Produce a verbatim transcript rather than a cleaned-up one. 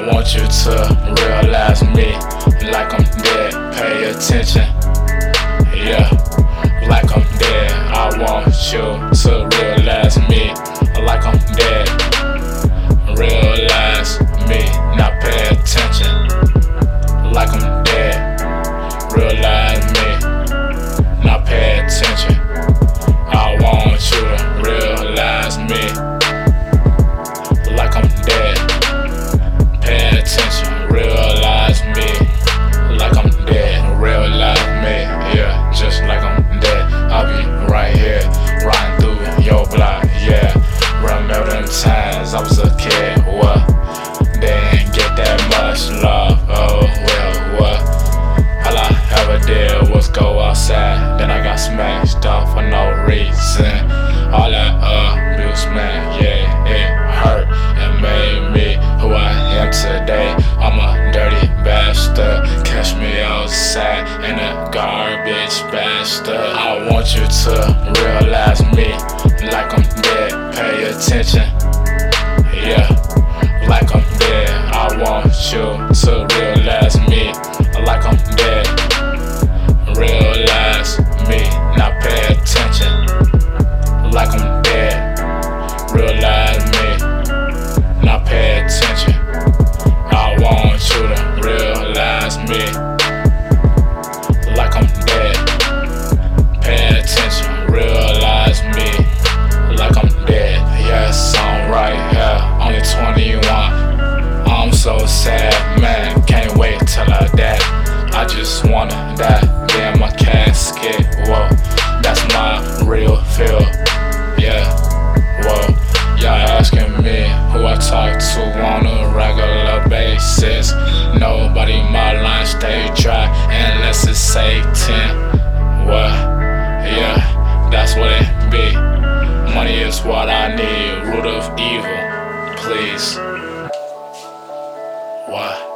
I want you to realize me like I'm dead. Pay attention, yeah, like I'm dead. I want you to realize me like I'm dead. Realize me, not pay attention, like I'm dead. Realize me, not pay attention. I want you to realize me like I'm dead. Pay attention, realize me like I'm dead. Realize me, yeah, just like I'm dead. I'll be right here, riding through your block, yeah. Remember them times I was a kid, what? They didn't get that much love, oh well, what? All I ever did was go outside, then I got smashed off for no reason. All that abuse, man, yeah, it hurt. It made me who I am today. I'm a dirty bastard. Catch me outside in a garbage bastard. I want you to realize me like I'm dead. Pay attention, yeah, like I'm dead. I want you to realize me like I'm dead. Realize me, not pay attention, like I'm dead. Realize me, not pay attention. I want you to realize me like I'm dead. Pay attention, realize me like I'm dead. Yes, I'm right here, only twenty-one. I'm so sad, man, can't wait till I die. I just wanna die, be in my casket, whoa. That's my real feel, yeah, whoa. Y'all asking me who I talk to on a regular basis. Nobody, my line stay dry unless it's Satan. What? Yeah, that's what it be. Money is what I need, root of evil, please. What?